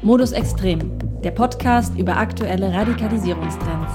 Modus Extrem, der Podcast über aktuelle Radikalisierungstrends.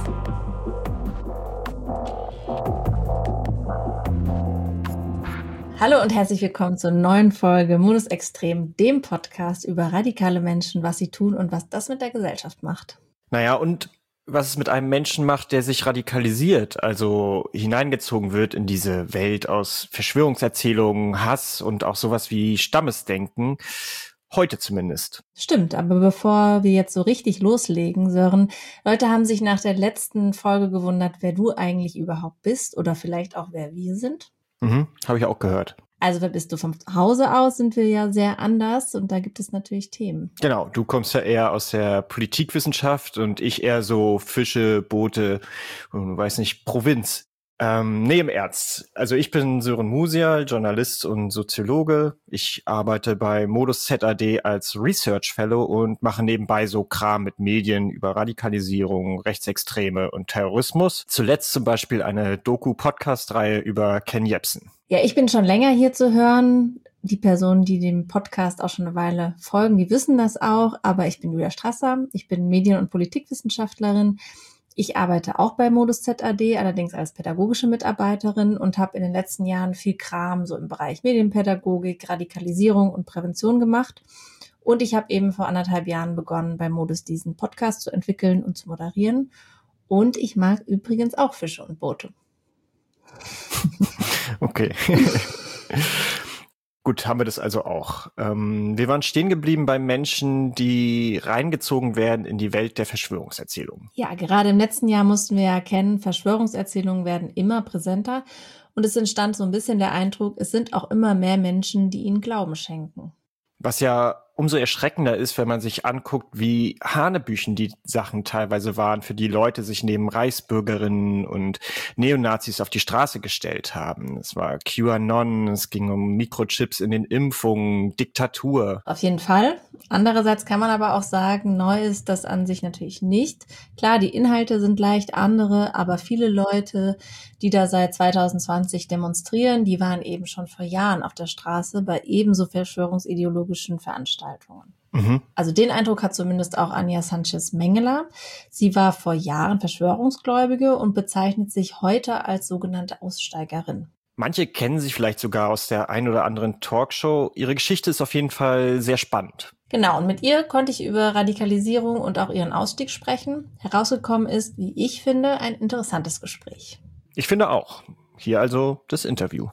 Hallo und herzlich willkommen zur neuen Folge Modus Extrem, dem Podcast über radikale Menschen, was sie tun und was das mit der Gesellschaft macht. Naja, und was es mit einem Menschen macht, der sich radikalisiert, also hineingezogen wird in diese Welt aus Verschwörungserzählungen, Hass und auch sowas wie Stammesdenken. Heute zumindest. Stimmt, aber bevor wir jetzt so richtig loslegen, Sören, Leute haben sich nach der letzten Folge gewundert, wer du eigentlich überhaupt bist oder vielleicht auch, wer wir sind. Habe ich auch gehört. Also wer bist du? Vom Hause aus sind wir ja sehr anders und da gibt es natürlich Themen. Genau, du kommst ja eher aus der Politikwissenschaft und ich eher so Fische, Boote und weiß nicht, Provinz. Nee, im Ernst. Also ich bin Sören Musial, Journalist und Soziologe. Ich arbeite bei Modus ZAD als Research Fellow und mache nebenbei so Kram mit Medien über Radikalisierung, Rechtsextreme und Terrorismus. Zuletzt zum Beispiel eine Doku-Podcast-Reihe über Ken Jebsen. Ja, ich bin schon länger hier zu hören. Die Personen, die dem Podcast auch schon eine Weile folgen, die wissen das auch. Aber ich bin Julia Strasser. Ich bin Medien- und Politikwissenschaftlerin. Ich arbeite auch bei Modus ZAD, allerdings als pädagogische Mitarbeiterin und habe in den letzten Jahren viel Kram so im Bereich Medienpädagogik, Radikalisierung und Prävention gemacht. Und ich habe eben vor 1,5 Jahren begonnen, bei Modus diesen Podcast zu entwickeln und zu moderieren. Und ich mag übrigens auch Fische und Boote. Okay. Gut, haben wir das also auch. Wir waren stehen geblieben bei Menschen, die reingezogen werden in die Welt der Verschwörungserzählungen. Ja, gerade im letzten Jahr mussten wir erkennen, Verschwörungserzählungen werden immer präsenter und es entstand so ein bisschen der Eindruck, es sind auch immer mehr Menschen, die ihnen Glauben schenken. Was ja umso erschreckender ist, wenn man sich anguckt, wie hanebüchen die Sachen teilweise waren, für die Leute sich neben Reichsbürgerinnen und Neonazis auf die Straße gestellt haben. Es war QAnon, es ging um Mikrochips in den Impfungen, Diktatur. Auf jeden Fall. Andererseits kann man aber auch sagen, neu ist das an sich natürlich nicht. Klar, die Inhalte sind leicht andere, aber viele Leute, die da seit 2020 demonstrieren, die waren eben schon vor Jahren auf der Straße bei ebenso verschwörungsideologischen Veranstaltungen. Also den Eindruck hat zumindest auch Anja Sanchez-Mengele. Sie war vor Jahren Verschwörungsgläubige und bezeichnet sich heute als sogenannte Aussteigerin. Manche kennen sie vielleicht sogar aus der ein oder anderen Talkshow. Ihre Geschichte ist auf jeden Fall sehr spannend. Genau, und mit ihr konnte ich über Radikalisierung und auch ihren Ausstieg sprechen. Herausgekommen ist, wie ich finde, ein interessantes Gespräch. Ich finde auch. Hier also das Interview.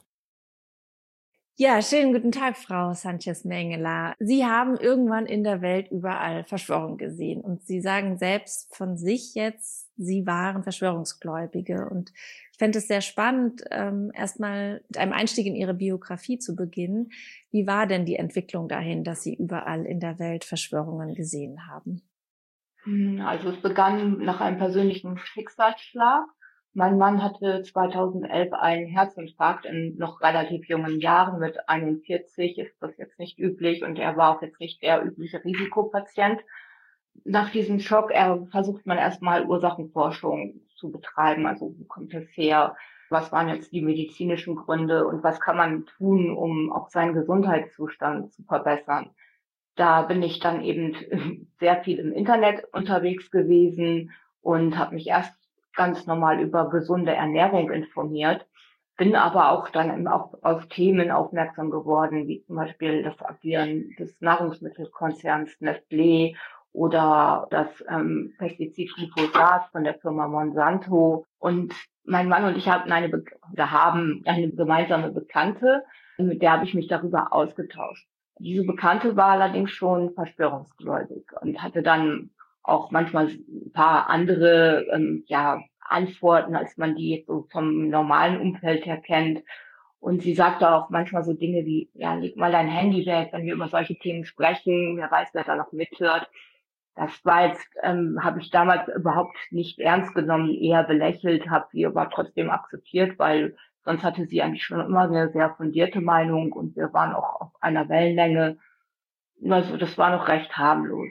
Ja, schönen guten Tag, Frau Sanchez-Mengele. Sie haben irgendwann in der Welt überall Verschwörung gesehen und Sie sagen selbst von sich jetzt, Sie waren Verschwörungsgläubige. Und ich fände es sehr spannend, erstmal mit einem Einstieg in Ihre Biografie zu beginnen. Wie war denn die Entwicklung dahin, dass Sie überall in der Welt Verschwörungen gesehen haben? Also es begann nach einem persönlichen Schicksalsschlag. Mein Mann hatte 2011 einen Herzinfarkt in noch relativ jungen Jahren. Mit 41 ist das jetzt nicht üblich und er war auch jetzt nicht der übliche Risikopatient. Nach diesem Schock versucht man erstmal Ursachenforschung zu betreiben. Also wo kommt es her? Was waren jetzt die medizinischen Gründe und was kann man tun, um auch seinen Gesundheitszustand zu verbessern? Da bin ich dann eben sehr viel im Internet unterwegs gewesen und habe mich erst ganz normal über gesunde Ernährung informiert, bin aber auch dann eben auch auf Themen aufmerksam geworden, wie zum Beispiel das Agieren des Nahrungsmittelkonzerns Nestlé oder das Pestizid Glyphosat von der Firma Monsanto. Und mein Mann und ich haben eine gemeinsame Bekannte, mit der habe ich mich darüber ausgetauscht. Diese Bekannte war allerdings schon verschwörungsgläubig und hatte dann auch manchmal ein paar andere Antworten, als man die jetzt so vom normalen Umfeld her kennt. Und sie sagte auch manchmal so Dinge wie, ja, leg mal dein Handy weg, wenn wir über solche Themen sprechen, wer weiß, wer da noch mithört. Das war jetzt, habe ich damals überhaupt nicht ernst genommen, eher belächelt, habe sie aber trotzdem akzeptiert, weil sonst hatte sie eigentlich schon immer eine sehr fundierte Meinung und wir waren auch auf einer Wellenlänge. Also das war noch recht harmlos.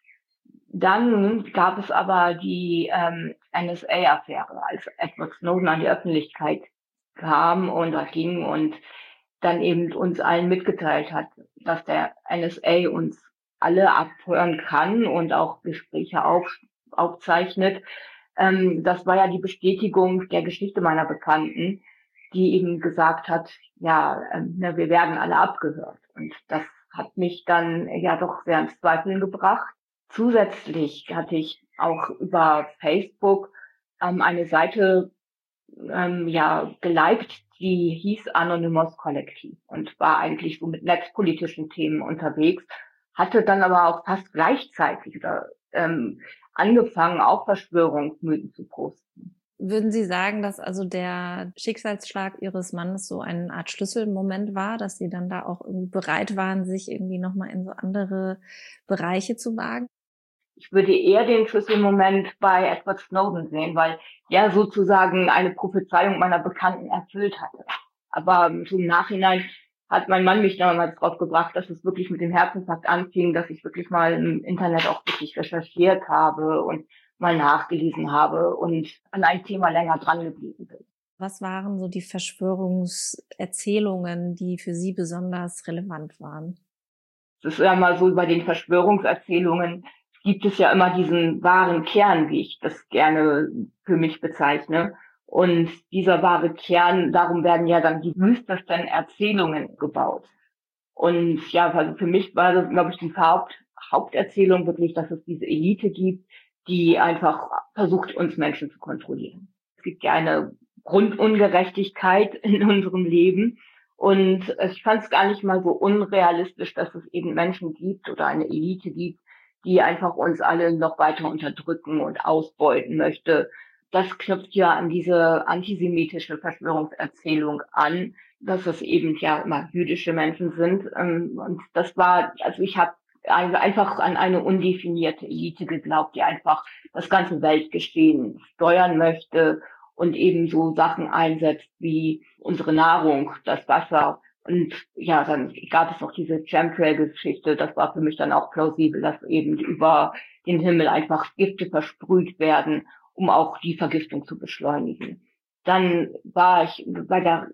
Dann gab es aber die NSA-Affäre, als Edward Snowden an die Öffentlichkeit kam und da ging und dann eben uns allen mitgeteilt hat, dass der NSA uns alle abhören kann und auch Gespräche aufzeichnet. Das war ja die Bestätigung der Geschichte meiner Bekannten, die eben gesagt hat, ja, wir werden alle abgehört. Und das hat mich dann ja doch sehr ins Zweifeln gebracht. Zusätzlich hatte ich auch über Facebook eine Seite geliked, die hieß Anonymous Kollektiv und war eigentlich so mit netzpolitischen Themen unterwegs, hatte dann aber auch fast gleichzeitig angefangen, auch Verschwörungsmythen zu posten. Würden Sie sagen, dass also der Schicksalsschlag Ihres Mannes so eine Art Schlüsselmoment war, dass Sie dann da auch irgendwie bereit waren, sich irgendwie nochmal in so andere Bereiche zu wagen? Ich würde eher den Schlüsselmoment bei Edward Snowden sehen, weil der sozusagen eine Prophezeiung meiner Bekannten erfüllt hatte. Aber so im Nachhinein hat mein Mann mich damals drauf gebracht, dass es wirklich mit dem Herzinfarkt anfing, dass ich wirklich mal im Internet auch wirklich recherchiert habe und mal nachgelesen habe und an ein Thema länger dran geblieben bin. Was waren so die Verschwörungserzählungen, die für Sie besonders relevant waren? Es ist ja mal so, bei den Verschwörungserzählungen gibt es ja immer diesen wahren Kern, wie ich das gerne für mich bezeichne. Und dieser wahre Kern, darum werden ja dann die wüstesten Erzählungen gebaut. Und ja, also für mich war das, glaube ich, die Haupterzählung wirklich, dass es diese Elite gibt, die einfach versucht, uns Menschen zu kontrollieren. Es gibt ja eine Grundungerechtigkeit in unserem Leben. Und ich fand es gar nicht mal so unrealistisch, dass es eben Menschen gibt oder eine Elite gibt, die einfach uns alle noch weiter unterdrücken und ausbeuten möchte. Das knüpft ja an diese antisemitische Verschwörungserzählung an, dass es eben ja immer jüdische Menschen sind. Und das war, also ich habe einfach an eine undefinierte Elite geglaubt, die einfach das ganze Weltgeschehen steuern möchte und eben so Sachen einsetzt wie unsere Nahrung, das Wasser. Und ja, dann gab es noch diese Chemtrail-Geschichte. Das war für mich dann auch plausibel, dass eben über den Himmel einfach Gifte versprüht werden, um auch die Vergiftung zu beschleunigen. Dann war ich bei der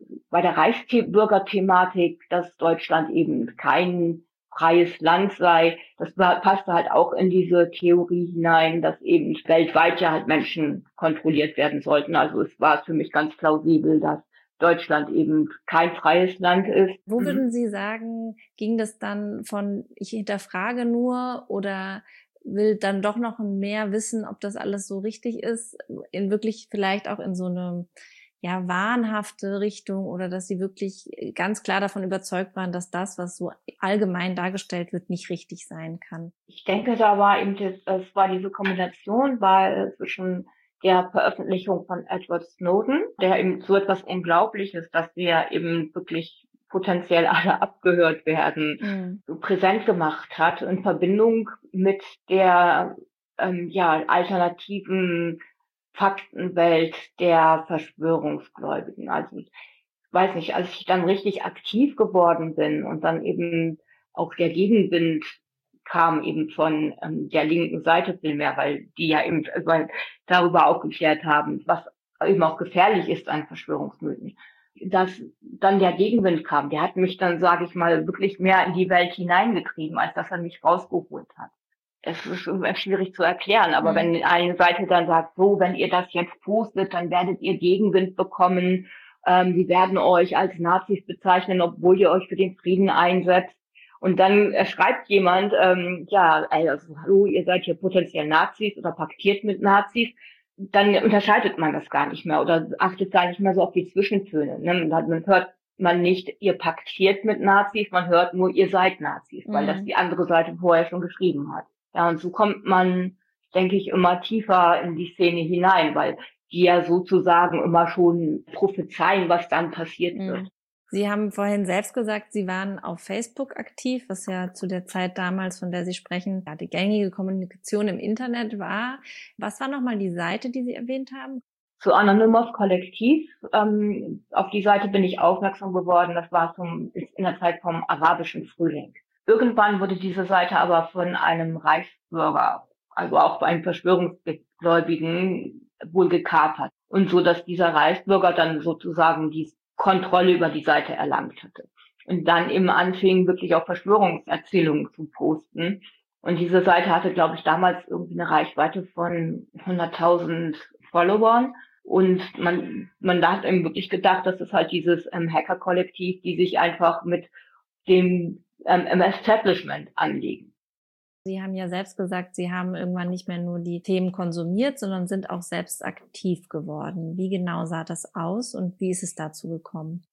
Reichsbürgerthematik, dass Deutschland eben kein freies Land sei. Das passte halt auch in diese Theorie hinein, dass eben weltweit ja halt Menschen kontrolliert werden sollten. Also es war für mich ganz plausibel, dass Deutschland eben kein freies Land ist. Wo würden Sie sagen, ging das dann von ich hinterfrage nur oder will dann doch noch mehr wissen, ob das alles so richtig ist, in wirklich vielleicht auch in so eine ja wahnhafte Richtung oder dass Sie wirklich ganz klar davon überzeugt waren, dass das, was so allgemein dargestellt wird, nicht richtig sein kann? Ich denke, da war eben es war diese Kombination zwischen der Veröffentlichung von Edward Snowden, der eben so etwas Unglaubliches, dass wir eben wirklich potenziell alle abgehört werden, so präsent gemacht hat, in Verbindung mit der alternativen Faktenwelt der Verschwörungsgläubigen. Also ich weiß nicht, als ich dann richtig aktiv geworden bin und dann eben auch der Gegenwind kam eben von der linken Seite vielmehr, weil die ja eben darüber aufgeklärt haben, was eben auch gefährlich ist an Verschwörungsmythen. Dass dann der Gegenwind kam, der hat mich dann, sage ich mal, wirklich mehr in die Welt hineingetrieben, als dass er mich rausgeholt hat. Es ist schwierig zu erklären, aber wenn eine Seite dann sagt, so, wenn ihr das jetzt postet, dann werdet ihr Gegenwind bekommen, die werden euch als Nazis bezeichnen, obwohl ihr euch für den Frieden einsetzt. Und dann schreibt jemand, hallo, ihr seid hier potenziell Nazis oder paktiert mit Nazis. Dann unterscheidet man das gar nicht mehr oder achtet gar nicht mehr so auf die Zwischentöne. Ne? Man hört man nicht, ihr paktiert mit Nazis, man hört nur, ihr seid Nazis, weil das die andere Seite vorher schon geschrieben hat. Ja, und so kommt man, denke ich, immer tiefer in die Szene hinein, weil die ja sozusagen immer schon prophezeien, was dann passiert wird. Sie haben vorhin selbst gesagt, Sie waren auf Facebook aktiv, was ja zu der Zeit damals, von der Sie sprechen, ja, die gängige Kommunikation im Internet war. Was war nochmal die Seite, die Sie erwähnt haben? Zu Anonymous Kollektiv. Auf die Seite bin ich aufmerksam geworden. Das war in der Zeit vom arabischen Frühling. Irgendwann wurde diese Seite aber von einem Reichsbürger, also auch bei einem Verschwörungsgläubigen, wohl gekapert. Und so, dass dieser Reichsbürger dann sozusagen die Kontrolle über die Seite erlangt hatte. und dann eben anfing, wirklich auch Verschwörungserzählungen zu posten. Und diese Seite hatte, glaube ich, damals irgendwie eine Reichweite von 100.000 Followern. Und man hat eben wirklich gedacht, das ist halt dieses Hacker-Kollektiv, die sich einfach mit dem im Establishment anlegen. Sie haben ja selbst gesagt, Sie haben irgendwann nicht mehr nur die Themen konsumiert, sondern sind auch selbst aktiv geworden. Wie genau sah das aus und wie ist es dazu gekommen?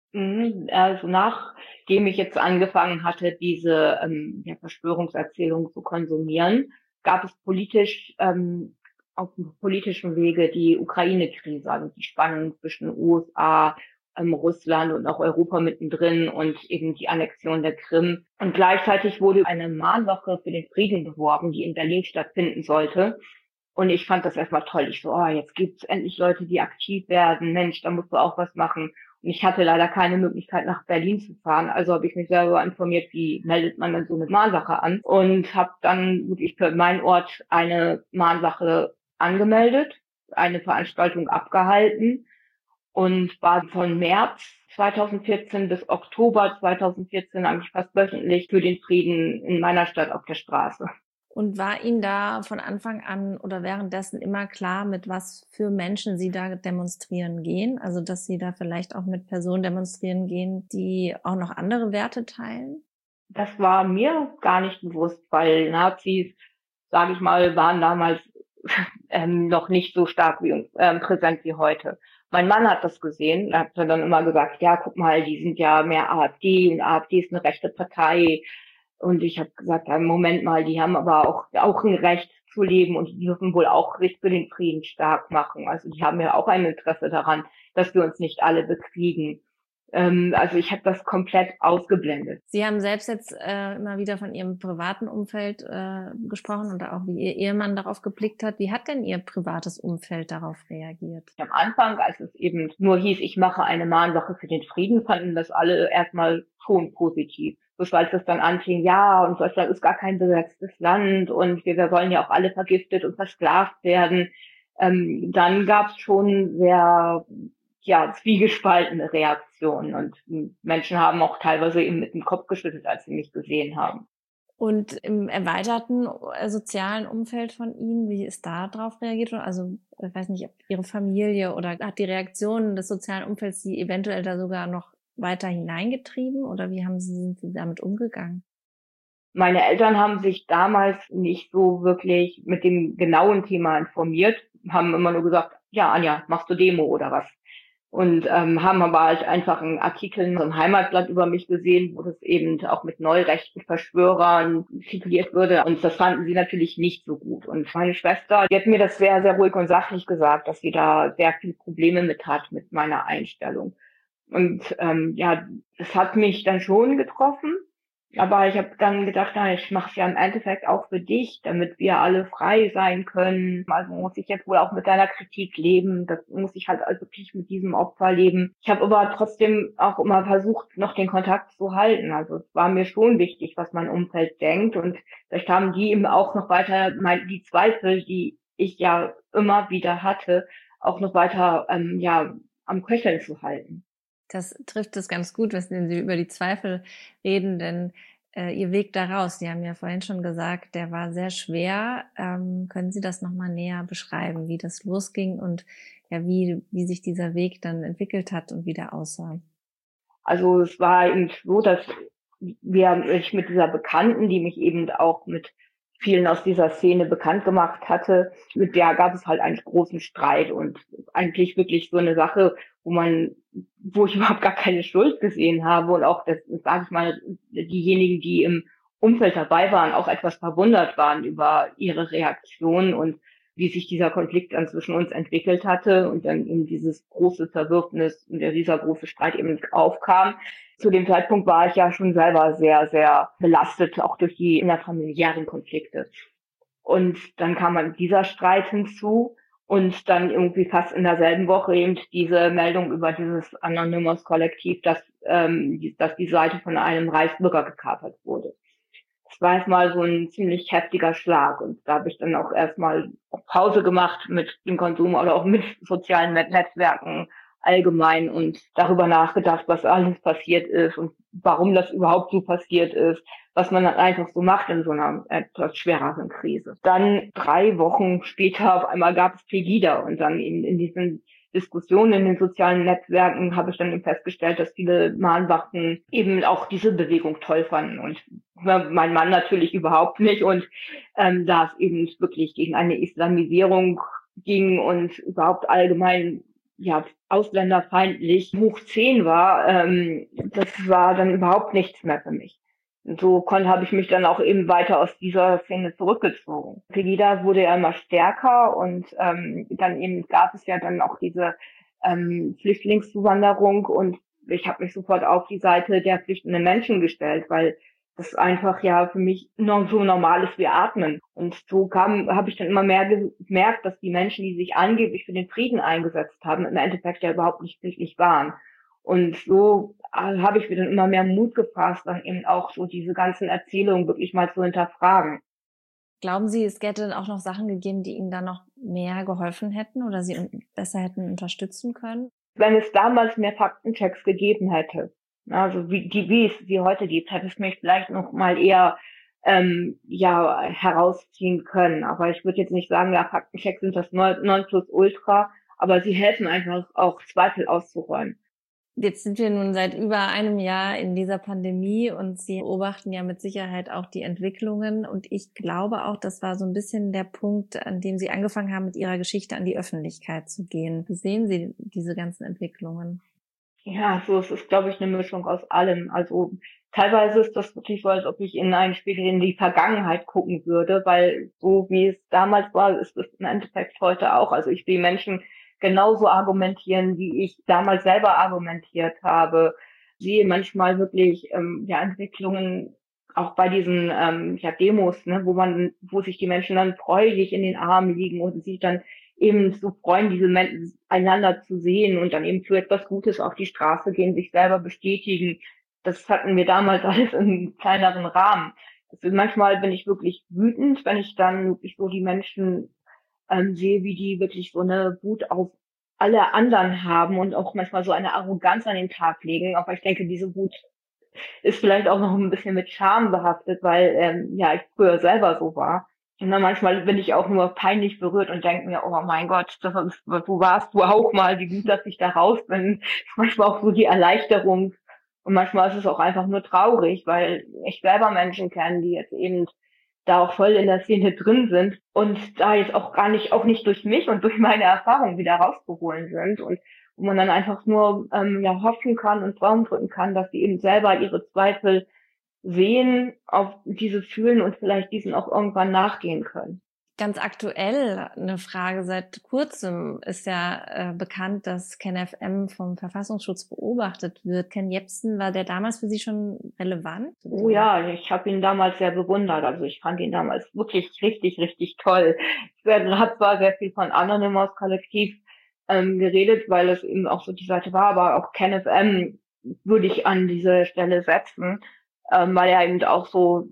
Also nachdem ich jetzt angefangen hatte, diese Verschwörungserzählung zu konsumieren, gab es politisch auf dem politischen Wege die Ukraine-Krise, also die Spannung zwischen USA, Russland und auch Europa mittendrin und eben die Annexion der Krim. Und gleichzeitig wurde eine Mahnwache für den Frieden beworben, die in Berlin stattfinden sollte. Und ich fand das erstmal toll. Ich so, jetzt gibt's endlich Leute, die aktiv werden. Mensch, da musst du auch was machen. Und ich hatte leider keine Möglichkeit, nach Berlin zu fahren. Also habe ich mich selber informiert, wie meldet man denn so eine Mahnwache an. Und habe dann wirklich für meinen Ort eine Mahnwache angemeldet, eine Veranstaltung abgehalten und war von März 2014 bis Oktober 2014 eigentlich fast wöchentlich für den Frieden in meiner Stadt auf der Straße. Und war Ihnen da von Anfang an oder währenddessen immer klar, mit was für Menschen Sie da demonstrieren gehen? Also, dass Sie da vielleicht auch mit Personen demonstrieren gehen, die auch noch andere Werte teilen? Das war mir gar nicht bewusst, weil Nazis, sage ich mal, waren damals noch nicht so stark wie präsent wie heute. Mein Mann hat das gesehen, er hat dann immer gesagt, ja, guck mal, die sind ja mehr AfD und AfD ist eine rechte Partei. Und ich habe gesagt, ja, Moment mal, die haben aber auch ein Recht zu leben und die dürfen wohl auch sich für den Frieden stark machen. Also die haben ja auch ein Interesse daran, dass wir uns nicht alle bekriegen. Also ich habe das komplett ausgeblendet. Sie haben selbst jetzt immer wieder von Ihrem privaten Umfeld gesprochen und auch wie Ihr Ehemann darauf geblickt hat. Wie hat denn Ihr privates Umfeld darauf reagiert? Am Anfang, als es eben nur hieß, ich mache eine Mahnwache für den Frieden, fanden das alle erstmal schon positiv. Bis als es dann anfing, ja, und Deutschland ist gar kein besetztes Land und wir sollen ja auch alle vergiftet und versklavt werden. Dann gab es schon sehr zwiegespaltene Reaktionen und Menschen haben auch teilweise eben mit dem Kopf geschüttelt, als sie mich gesehen haben. Und im erweiterten sozialen Umfeld von Ihnen, wie ist da drauf reagiert worden? Also, ich weiß nicht, ob Ihre Familie oder hat die Reaktion des sozialen Umfelds Sie eventuell da sogar noch weiter hineingetrieben oder sind Sie damit umgegangen? Meine Eltern haben sich damals nicht so wirklich mit dem genauen Thema informiert, haben immer nur gesagt, ja, Anja, machst du Demo oder was? Und haben aber halt einfach einen Artikel in so einem Heimatblatt über mich gesehen, wo das eben auch mit neurechten Verschwörern tituliert würde. Und das fanden sie natürlich nicht so gut. Und meine Schwester, die hat mir das sehr, sehr ruhig und sachlich gesagt, dass sie da sehr viele Probleme mit hat, mit meiner Einstellung. Und das hat mich dann schon getroffen. Aber ich habe dann gedacht, ich mache es ja im Endeffekt auch für dich, damit wir alle frei sein können. Also muss ich jetzt wohl auch mit deiner Kritik leben. Das muss ich halt also wirklich mit diesem Opfer leben. Ich habe aber trotzdem auch immer versucht, noch den Kontakt zu halten. Also es war mir schon wichtig, was mein Umfeld denkt. Und vielleicht haben die eben auch noch weiter die Zweifel, die ich ja immer wieder hatte, auch noch weiter am Köcheln zu halten. Das trifft es ganz gut, wenn Sie über die Zweifel reden, denn Ihr Weg daraus, Sie haben ja vorhin schon gesagt, der war sehr schwer. Können Sie das nochmal näher beschreiben, wie das losging und ja, wie sich dieser Weg dann entwickelt hat und wie der aussah? Also es war eben so, dass ich mit dieser Bekannten, die mich eben auch mit vielen aus dieser Szene bekannt gemacht hatte, mit der gab es halt einen großen Streit und eigentlich wirklich so eine Sache, wo ich überhaupt gar keine Schuld gesehen habe und auch, das sage ich mal, diejenigen, die im Umfeld dabei waren, auch etwas verwundert waren über ihre Reaktion und wie sich dieser Konflikt dann zwischen uns entwickelt hatte und dann eben dieses große Zerwürfnis und dieser große Streit eben aufkam. Zu dem Zeitpunkt war ich ja schon selber sehr, sehr belastet, auch durch die innerfamiliären Konflikte. Und dann kam dann dieser Streit hinzu und dann irgendwie fast in derselben Woche eben diese Meldung über dieses Anonymous-Kollektiv, dass die Seite von einem Reichsbürger gekapert wurde. Das war erstmal so ein ziemlich heftiger Schlag und da habe ich dann auch erstmal Pause gemacht mit dem Konsum oder auch mit sozialen Netzwerken allgemein und darüber nachgedacht, was alles passiert ist und warum das überhaupt so passiert ist, was man dann einfach so macht in so einer etwas schwereren Krise. Dann 3 Wochen später auf einmal gab es Pegida und dann in diesen Diskussionen in den sozialen Netzwerken habe ich dann eben festgestellt, dass viele Mahnwachen eben auch diese Bewegung toll fanden und mein Mann natürlich überhaupt nicht und da es eben wirklich gegen eine Islamisierung ging und überhaupt allgemein ja ausländerfeindlich hoch 10 war, das war dann überhaupt nichts mehr für mich. Und so habe ich mich dann auch eben weiter aus dieser Szene zurückgezogen. Pegida wurde ja immer stärker und dann eben gab es ja dann auch diese Flüchtlingszuwanderung und ich habe mich sofort auf die Seite der flüchtenden Menschen gestellt, weil das einfach ja für mich noch so normal ist wie Atmen. Und so habe ich dann immer mehr gemerkt, dass die Menschen, die sich angeblich für den Frieden eingesetzt haben, im Endeffekt ja überhaupt nicht friedlich waren. Und so habe ich mir dann immer mehr Mut gefasst, dann eben auch so diese ganzen Erzählungen wirklich mal zu hinterfragen. Glauben Sie, es hätte dann auch noch Sachen gegeben, die Ihnen da noch mehr geholfen hätten oder Sie besser hätten unterstützen können? Wenn es damals mehr Faktenchecks gegeben hätte, also wie es sie heute gibt, hätte es mich vielleicht noch mal eher herausziehen können. Aber ich würde jetzt nicht sagen, ja, Faktenchecks sind das Nonplusultra, aber sie helfen einfach auch Zweifel auszuräumen. Jetzt sind wir nun seit über einem Jahr in dieser Pandemie und Sie beobachten ja mit Sicherheit auch die Entwicklungen. Und ich glaube auch, das war so ein bisschen der Punkt, an dem Sie angefangen haben, mit Ihrer Geschichte an die Öffentlichkeit zu gehen. Wie sehen Sie diese ganzen Entwicklungen? Ja, so es ist, glaube ich, eine Mischung aus allem. Also teilweise ist das wirklich so, als ob ich in einen Spiegel in die Vergangenheit gucken würde, weil so wie es damals war, ist es im Endeffekt heute auch. Also ich sehe Menschen genauso argumentieren, wie ich damals selber argumentiert habe. Sehe manchmal wirklich Entwicklungen auch bei diesen Demos, ne, wo sich die Menschen dann freudig in den Armen liegen und sich dann eben so freuen, diese Menschen einander zu sehen und dann eben für etwas Gutes auf die Straße gehen, sich selber bestätigen. Das hatten wir damals alles in einem kleineren Rahmen. Also manchmal bin ich wirklich wütend, wenn ich dann wirklich so die Menschen sehe, wie die wirklich so eine Wut auf alle anderen haben und auch manchmal so eine Arroganz an den Tag legen. Aber ich denke, diese Wut ist vielleicht auch noch ein bisschen mit Scham behaftet, weil ich früher selber so war. Und dann manchmal bin ich auch nur peinlich berührt und denke mir, oh mein Gott, wo warst du auch mal, wie gut, dass ich da raus bin. Manchmal auch so die Erleichterung. Und manchmal ist es auch einfach nur traurig, weil ich selber Menschen kenne, die jetzt eben da auch voll in der Szene drin sind und da jetzt auch nicht durch mich und durch meine Erfahrung wieder rauszuholen sind und wo man dann einfach nur hoffen kann und Daumen drücken kann, dass sie eben selber ihre Zweifel sehen, auf diese fühlen und vielleicht diesen auch irgendwann nachgehen können. Ganz aktuell eine Frage. Seit kurzem ist ja bekannt, dass KenFM vom Verfassungsschutz beobachtet wird. Ken Jebsen, war der damals für Sie schon relevant? Oh ja, ich habe ihn damals sehr bewundert. Also ich fand ihn damals wirklich richtig, richtig toll. Ich habe zwar sehr viel von Anonymous Kollektiv geredet, weil es eben auch so die Seite war, aber auch KenFM würde ich an diese Stelle setzen, weil er eben auch so,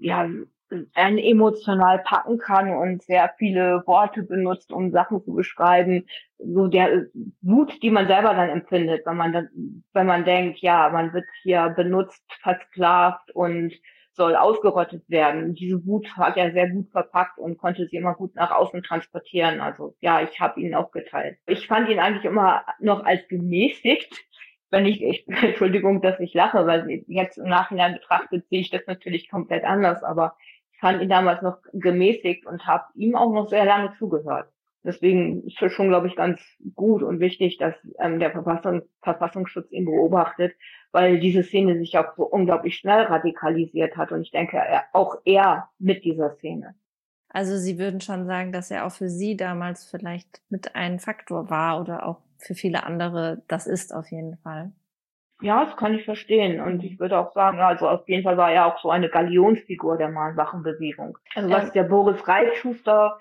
einen emotional packen kann und sehr viele Worte benutzt, um Sachen zu beschreiben. So der Wut, die man selber dann empfindet, wenn man denkt, ja, man wird hier benutzt, versklavt und soll ausgerottet werden. Diese Wut hat er sehr gut verpackt und konnte sie immer gut nach außen transportieren. Also ja, ich habe ihn auch geteilt. Ich fand ihn eigentlich immer noch als gemäßigt. Entschuldigung, dass ich lache, weil jetzt im Nachhinein betrachtet sehe ich das natürlich komplett anders, aber ich fand ihn damals noch gemäßigt und habe ihm auch noch sehr lange zugehört. Deswegen ist es schon, glaube ich, ganz gut und wichtig, dass der Verfassungsschutz ihn beobachtet, weil diese Szene sich auch so unglaublich schnell radikalisiert hat und ich denke auch er mit dieser Szene. Also Sie würden schon sagen, dass er auch für Sie damals vielleicht mit ein Faktor war oder auch für viele andere das ist auf jeden Fall. Ja, das kann ich verstehen. Und ich würde auch sagen, also auf jeden Fall war er auch so eine Galionsfigur der Mahnwachenbewegung. Also was der Boris Reitschuster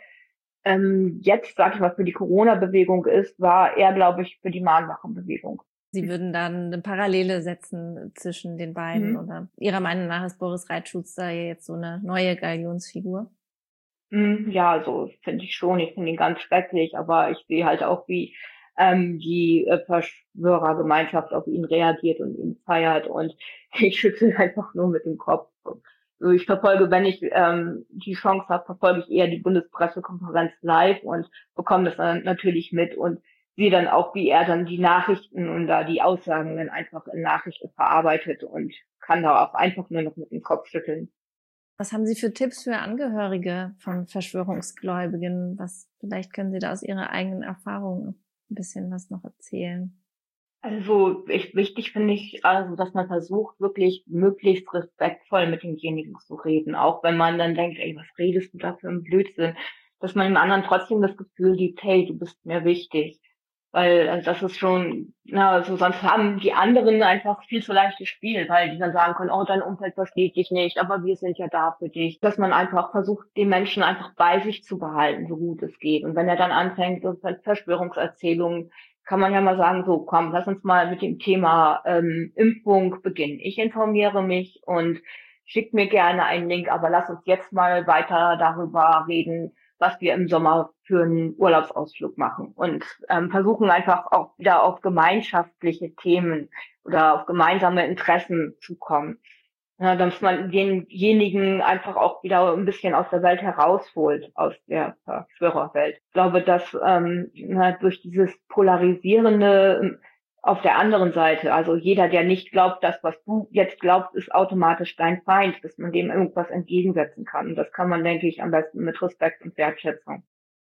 jetzt, sag ich mal, für die Corona-Bewegung ist, war er, glaube ich, für die Mahnwachenbewegung. Sie würden dann eine Parallele setzen zwischen den beiden oder Ihrer Meinung nach ist Boris Reitschuster jetzt so eine neue Galionsfigur? Ja, so finde ich schon. Ich finde ihn ganz schrecklich, aber ich sehe halt auch, wie die Verschwörergemeinschaft auf ihn reagiert und ihn feiert. Und ich schüttel einfach nur mit dem Kopf. Also ich verfolge, wenn ich die Chance habe, verfolge ich eher die Bundespressekonferenz live und bekomme das dann natürlich mit und sehe dann auch, wie er dann die Nachrichten und da die Aussagen dann einfach in Nachrichten verarbeitet und kann da auch einfach nur noch mit dem Kopf schütteln. Was haben Sie für Tipps für Angehörige von Verschwörungsgläubigen? Vielleicht können Sie da aus Ihrer eigenen Erfahrung ein bisschen was noch erzählen. Also wichtig finde ich, also dass man versucht, wirklich möglichst respektvoll mit demjenigen zu reden, auch wenn man dann denkt, ey, was redest du da für einen Blödsinn, dass man dem anderen trotzdem das Gefühl gibt, hey, du bist mir wichtig, weil das ist schon, also sonst haben die anderen einfach viel zu leichtes Spiel, weil die dann sagen können, oh, dein Umfeld versteht dich nicht, aber wir sind ja da für dich, dass man einfach versucht, den Menschen einfach bei sich zu behalten, so gut es geht, und wenn er dann anfängt, so Verschwörungserzählungen, kann man ja mal sagen, so komm, lass uns mal mit dem Thema Impfung beginnen. Ich informiere mich und schick mir gerne einen Link, aber lass uns jetzt mal weiter darüber reden, was wir im Sommer für einen Urlaubsausflug machen und versuchen einfach auch wieder auf gemeinschaftliche Themen oder auf gemeinsame Interessen zu kommen. Ja, dass man denjenigen einfach auch wieder ein bisschen aus der Welt herausholt, aus der Verschwörerwelt. Ich glaube, dass durch dieses Polarisierende auf der anderen Seite, also jeder, der nicht glaubt, dass was du jetzt glaubst, ist automatisch dein Feind, dass man dem irgendwas entgegensetzen kann. Und das kann man, denke ich, am besten mit Respekt und Wertschätzung.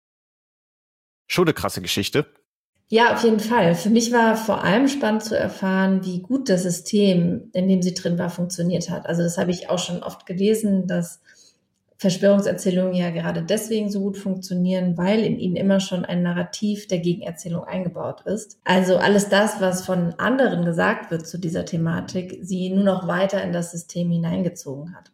Schon eine krasse Geschichte. Ja, auf jeden Fall. Für mich war vor allem spannend zu erfahren, wie gut das System, in dem sie drin war, funktioniert hat. Also das habe ich auch schon oft gelesen, dass Verschwörungserzählungen ja gerade deswegen so gut funktionieren, weil in ihnen immer schon ein Narrativ der Gegenerzählung eingebaut ist. Also alles das, was von anderen gesagt wird zu dieser Thematik, sie nur noch weiter in das System hineingezogen hat.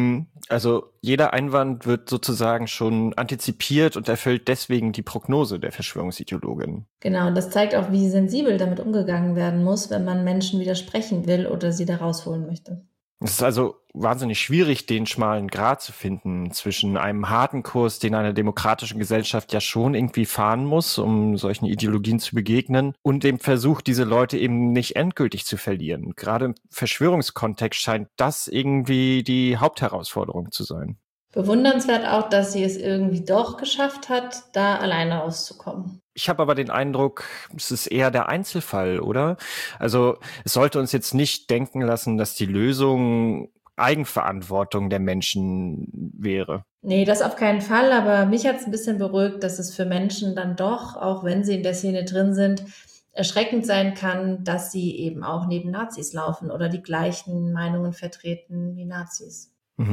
Also jeder Einwand wird sozusagen schon antizipiert und erfüllt deswegen die Prognose der Verschwörungsideologin. Genau, und das zeigt auch, wie sensibel damit umgegangen werden muss, wenn man Menschen widersprechen will oder sie da rausholen möchte. Es ist also wahnsinnig schwierig, den schmalen Grat zu finden zwischen einem harten Kurs, den eine demokratische Gesellschaft ja schon irgendwie fahren muss, um solchen Ideologien zu begegnen, und dem Versuch, diese Leute eben nicht endgültig zu verlieren. Gerade im Verschwörungskontext scheint das irgendwie die Hauptherausforderung zu sein. Bewundernswert auch, dass sie es irgendwie doch geschafft hat, da alleine rauszukommen. Ich habe aber den Eindruck, es ist eher der Einzelfall, oder? Also es sollte uns jetzt nicht denken lassen, dass die Lösung Eigenverantwortung der Menschen wäre. Nee, das auf keinen Fall, aber mich hat es ein bisschen beruhigt, dass es für Menschen dann doch, auch wenn sie in der Szene drin sind, erschreckend sein kann, dass sie eben auch neben Nazis laufen oder die gleichen Meinungen vertreten wie Nazis.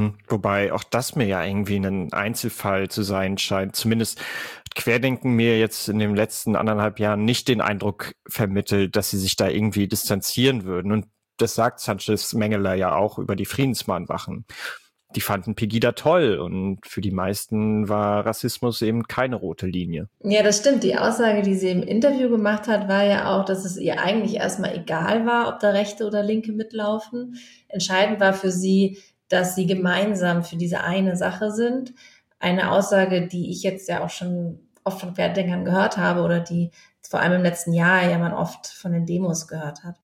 Wobei auch das mir ja irgendwie ein Einzelfall zu sein scheint. Zumindest Querdenken mir jetzt in den letzten 1,5 Jahren nicht den Eindruck vermittelt, dass sie sich da irgendwie distanzieren würden. Und das sagt Sanchez Mengele ja auch über die Friedensmahnwachen. Die fanden Pegida toll und für die meisten war Rassismus eben keine rote Linie. Ja, das stimmt. Die Aussage, die sie im Interview gemacht hat, war ja auch, dass es ihr eigentlich erstmal egal war, ob da Rechte oder Linke mitlaufen. Entscheidend war für sie, dass sie gemeinsam für diese eine Sache sind. Eine Aussage, die ich jetzt ja auch schon oft von Querdenkern gehört habe oder die vor allem im letzten Jahr ja man oft von den Demos gehört hat.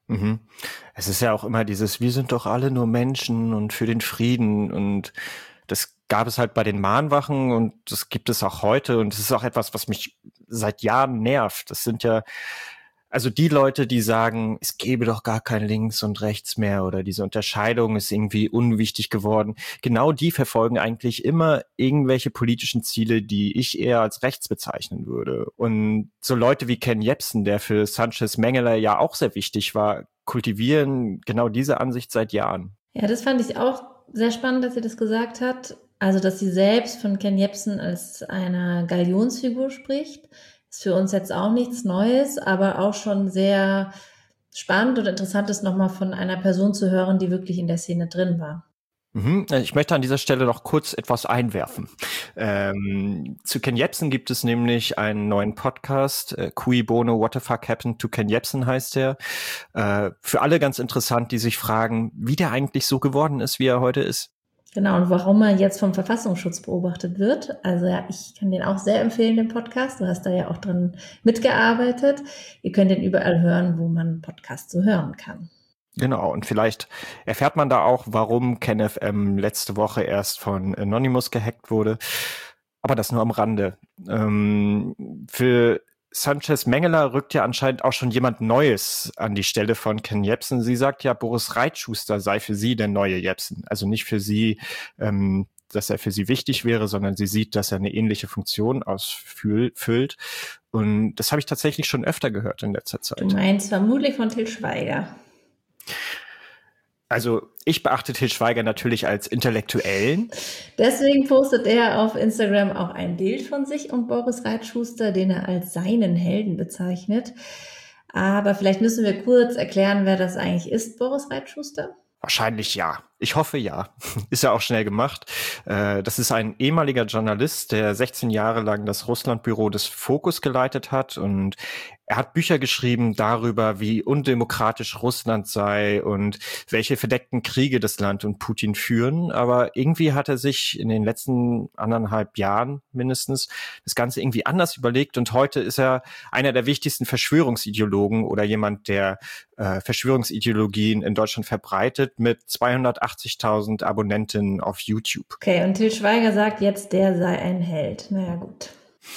Es ist ja auch immer dieses, wir sind doch alle nur Menschen und für den Frieden, und das gab es halt bei den Mahnwachen und das gibt es auch heute, und es ist auch etwas, was mich seit Jahren nervt. Das sind ja also die Leute, die sagen, es gäbe doch gar kein Links und Rechts mehr oder diese Unterscheidung ist irgendwie unwichtig geworden. Genau die verfolgen eigentlich immer irgendwelche politischen Ziele, die ich eher als rechts bezeichnen würde. Und so Leute wie Ken Jebsen, der für Sanchez Mengele ja auch sehr wichtig war, kultivieren genau diese Ansicht seit Jahren. Ja, das fand ich auch sehr spannend, dass sie das gesagt hat. Also, dass sie selbst von Ken Jebsen als einer Galionsfigur spricht. Ist für uns jetzt auch nichts Neues, aber auch schon sehr spannend und interessant ist, nochmal von einer Person zu hören, die wirklich in der Szene drin war. Ich möchte an dieser Stelle noch kurz etwas einwerfen. Zu Ken Jebsen gibt es nämlich einen neuen Podcast, Cui Bono, What the Fuck Happened to Ken Jebsen heißt der. Für alle ganz interessant, die sich fragen, wie der eigentlich so geworden ist, wie er heute ist. Genau, und warum er jetzt vom Verfassungsschutz beobachtet wird. Also ja, ich kann den auch sehr empfehlen, den Podcast. Du hast da ja auch drin mitgearbeitet. Ihr könnt den überall hören, wo man Podcasts so hören kann. Genau, und vielleicht erfährt man da auch, warum KenFM letzte Woche erst von Anonymous gehackt wurde. Aber das nur am Rande. Für Sanchez Mengele rückt ja anscheinend auch schon jemand Neues an die Stelle von Ken Jebsen. Sie sagt ja, Boris Reitschuster sei für sie der neue Jebsen. Also nicht für sie, dass er für sie wichtig wäre, sondern sie sieht, dass er eine ähnliche Funktion ausfüllt. Und das habe ich tatsächlich schon öfter gehört in letzter Zeit. Du meinst vermutlich von Til Schweiger. Also ich beachte Til Schweiger natürlich als Intellektuellen. Deswegen postet er auf Instagram auch ein Bild von sich und Boris Reitschuster, den er als seinen Helden bezeichnet. Aber vielleicht müssen wir kurz erklären, wer das eigentlich ist, Boris Reitschuster. Wahrscheinlich ja. Ich hoffe ja. Ist ja auch schnell gemacht. Das ist ein ehemaliger Journalist, der 16 Jahre lang das Russlandbüro des Fokus geleitet hat, und er hat Bücher geschrieben darüber, wie undemokratisch Russland sei und welche verdeckten Kriege das Land und Putin führen. Aber irgendwie hat er sich in den letzten 1,5 Jahren mindestens das Ganze irgendwie anders überlegt, und heute ist er einer der wichtigsten Verschwörungsideologen oder jemand, der Verschwörungsideologien in Deutschland verbreitet, mit 280.000 Abonnentinnen auf YouTube. Okay, und Til Schweiger sagt jetzt, der sei ein Held. Naja, gut.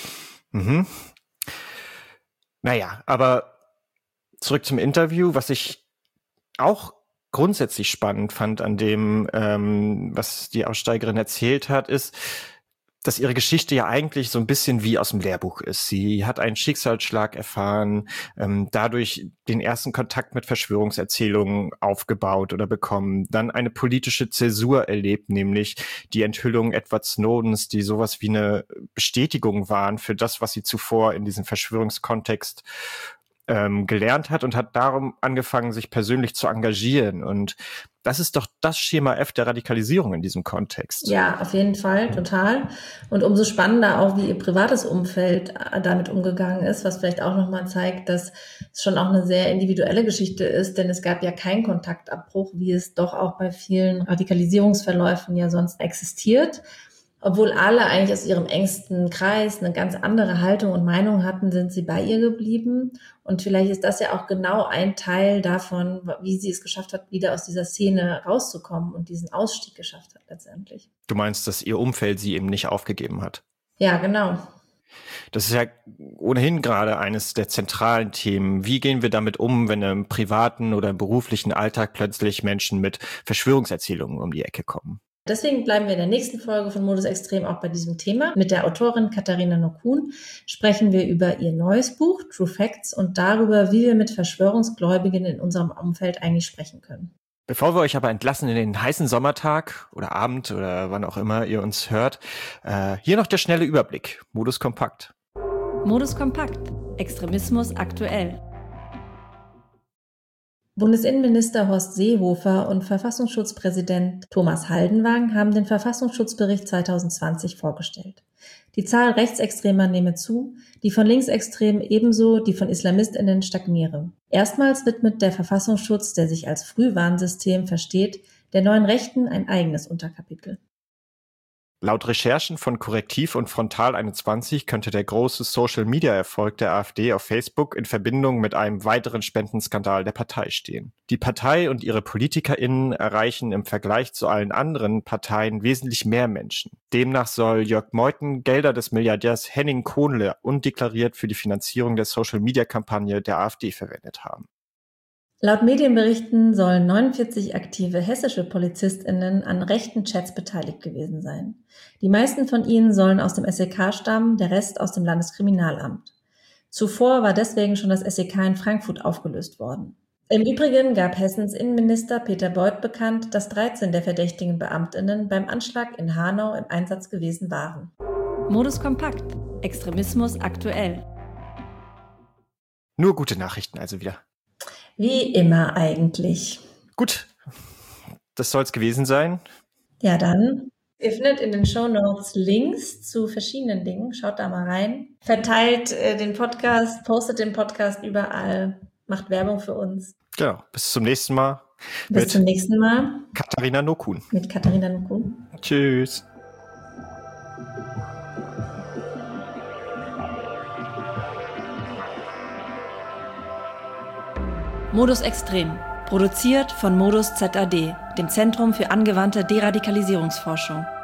Naja, aber zurück zum Interview, was ich auch grundsätzlich spannend fand an dem, was die Aussteigerin erzählt hat, ist, dass ihre Geschichte ja eigentlich so ein bisschen wie aus dem Lehrbuch ist. Sie hat einen Schicksalsschlag erfahren, dadurch den ersten Kontakt mit Verschwörungserzählungen aufgebaut oder bekommen, dann eine politische Zäsur erlebt, nämlich die Enthüllung Edward Snowdens, die sowas wie eine Bestätigung waren für das, was sie zuvor in diesem Verschwörungskontext gelernt hat, und hat darum angefangen, sich persönlich zu engagieren. Und das ist doch das Schema F der Radikalisierung in diesem Kontext. Ja, auf jeden Fall, total. Und umso spannender auch, wie ihr privates Umfeld damit umgegangen ist, was vielleicht auch nochmal zeigt, dass es schon auch eine sehr individuelle Geschichte ist, denn es gab ja keinen Kontaktabbruch, wie es doch auch bei vielen Radikalisierungsverläufen ja sonst existiert. Obwohl alle eigentlich aus ihrem engsten Kreis eine ganz andere Haltung und Meinung hatten, sind sie bei ihr geblieben. Und vielleicht ist das ja auch genau ein Teil davon, wie sie es geschafft hat, wieder aus dieser Szene rauszukommen und diesen Ausstieg geschafft hat letztendlich. Du meinst, dass ihr Umfeld sie eben nicht aufgegeben hat? Ja, genau. Das ist ja ohnehin gerade eines der zentralen Themen. Wie gehen wir damit um, wenn im privaten oder im beruflichen Alltag plötzlich Menschen mit Verschwörungserzählungen um die Ecke kommen? Deswegen bleiben wir in der nächsten Folge von Modus Extrem auch bei diesem Thema. Mit der Autorin Katharina Nokun sprechen wir über ihr neues Buch True Facts und darüber, wie wir mit Verschwörungsgläubigen in unserem Umfeld eigentlich sprechen können. Bevor wir euch aber entlassen in den heißen Sommertag oder Abend oder wann auch immer ihr uns hört, hier noch der schnelle Überblick. Modus Kompakt. Modus Kompakt. Extremismus aktuell. Bundesinnenminister Horst Seehofer und Verfassungsschutzpräsident Thomas Haldenwang haben den Verfassungsschutzbericht 2020 vorgestellt. Die Zahl Rechtsextremer nehme zu, die von Linksextremen ebenso die von IslamistInnen stagniere. Erstmals widmet der Verfassungsschutz, der sich als Frühwarnsystem versteht, der neuen Rechten ein eigenes Unterkapitel. Laut Recherchen von Korrektiv und Frontal 21 könnte der große Social-Media-Erfolg der AfD auf Facebook in Verbindung mit einem weiteren Spendenskandal der Partei stehen. Die Partei und ihre PolitikerInnen erreichen im Vergleich zu allen anderen Parteien wesentlich mehr Menschen. Demnach soll Jörg Meuthen Gelder des Milliardärs Henning Kohnle undeklariert für die Finanzierung der Social-Media-Kampagne der AfD verwendet haben. Laut Medienberichten sollen 49 aktive hessische PolizistInnen an rechten Chats beteiligt gewesen sein. Die meisten von ihnen sollen aus dem SEK stammen, der Rest aus dem Landeskriminalamt. Zuvor war deswegen schon das SEK in Frankfurt aufgelöst worden. Im Übrigen gab Hessens Innenminister Peter Beuth bekannt, dass 13 der verdächtigen BeamtInnen beim Anschlag in Hanau im Einsatz gewesen waren. Modus Kompakt. Extremismus aktuell. Nur gute Nachrichten also wieder. Wie immer eigentlich. Gut, das soll's gewesen sein. Ja, dann. Ihr findet in den Shownotes Links zu verschiedenen Dingen. Schaut da mal rein. Verteilt den Podcast, postet den Podcast überall, macht Werbung für uns. Genau, bis zum nächsten Mal. Bis zum nächsten Mal. Katharina Nokun. Mit Katharina Nokun. Tschüss. Modus Extrem. Produziert von Modus ZAD, dem Zentrum für angewandte Deradikalisierungsforschung.